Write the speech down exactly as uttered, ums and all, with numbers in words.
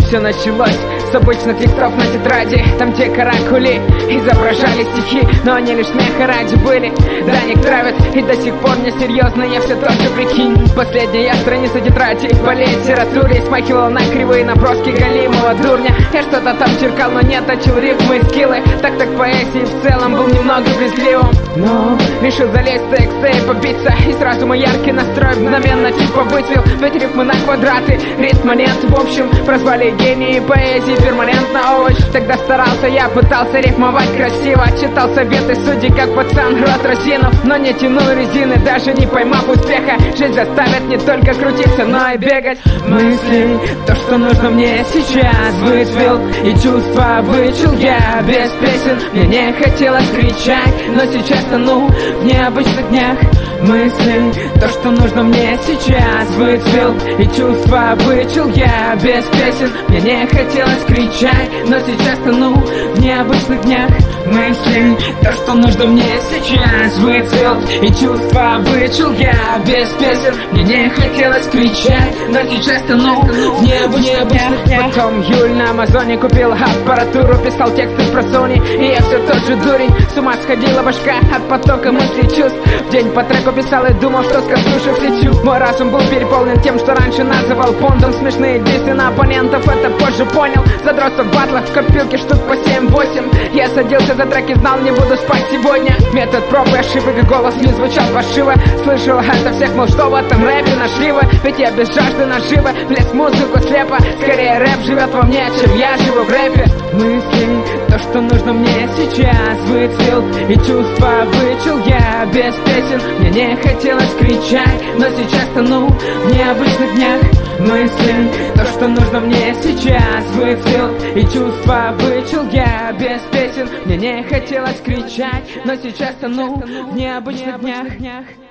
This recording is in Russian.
все началось с обычных листов на тетради. Там те каракули изображали стихи, но они лишь смеха ради были. Да, них травят, и до сих пор мне серьезно, я все тот же, прикинь. Последняя страница тетради по литературе смахивала на кривые наброски галимого дурня. Я что-то там черкал, но не точил рифмы и скиллы. Так-так поэзии в целом был немного брезгливым, но решил залезть в тексты и побиться. И сразу мой яркий настрой мгновенно типа выцвел. Ведь рифмы на квадраты, ритма нет. В общем, прозвали гении поэзии перманентно овощ. Тогда старался я, пытался рифмовать красиво. Читал советы судей, как пацан рот разинув, но не тянул резины, даже не поймав успеха. Жизнь заставит не только крутиться, но и бегать. Мысли, то, что нужно мне сейчас, выцвел, и чувства вычел я без песен. Мне не хотелось кричать, но сейчас тону в необычных днях. Мысли, то, что нужно мне сейчас, выцвел, и чувства вычел я без песен. Мне не хотелось кричать, но сейчас тону в необычных днях. Мысли, то, что нужно мне сейчас, выцвел, и чувства вычел я без песен. Мне не хотелось кричать, но сейчас тону в необычных днях. Потом Юль на Амазоне купил аппаратуру, писал тексты с просони, и я все тот же дурень. С ума сходила башка от потока мыслей, чувств. В день по треку писал и думал, что скажу, что встречу. Мой разум был переполнен тем, что раньше называл понтом. Смешные дисы на оппонентов, это позже понял. Задросов в батлах, в копилке штук по семь-восемь. Я садился за треки, знал, не буду спать сегодня. Метод проб и ошибок, и голос не звучал фальшиво. Слышал это всех, мол, что в этом рэпе нашли вы. Ведь я без жажды наживы, влез в музыку слепо. Скорее рэп живет во мне, чем я живу в рэпе. Мысли, то, что нужно мне сейчас, выцвел, и чувства вычел я без песен. Мне не хотелось кричать, но сейчас тону в необычных днях. Мысли, то, что нужно мне сейчас, выцвел, и чувства вычел я без песен. Мне не хотелось кричать, но сейчас тону в необычных днях.